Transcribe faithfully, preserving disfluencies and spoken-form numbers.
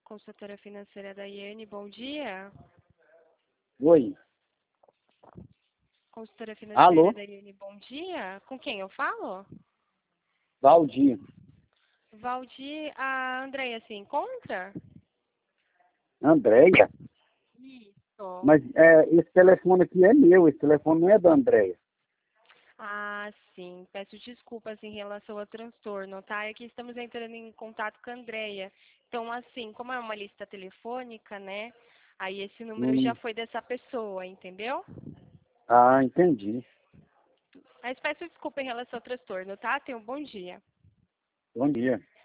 consultora financeira da Iene, bom dia. Oi. Consultora financeira Alô? da Iene, bom dia. Com quem eu falo? Valdir. Valdir, a Andréia se encontra? Andréia? Isso. Mas é, esse telefone aqui é meu, esse telefone não é da Andréia. Ah, sim. Peço desculpas em relação ao transtorno, tá? É que estamos entrando em contato com a Andréia. Então, assim, como é uma lista telefônica, né? Aí esse número já Hum. foi dessa pessoa, entendeu? Ah, entendi. Mas peço desculpa em relação ao transtorno, tá? Tenha um bom dia. Bom dia.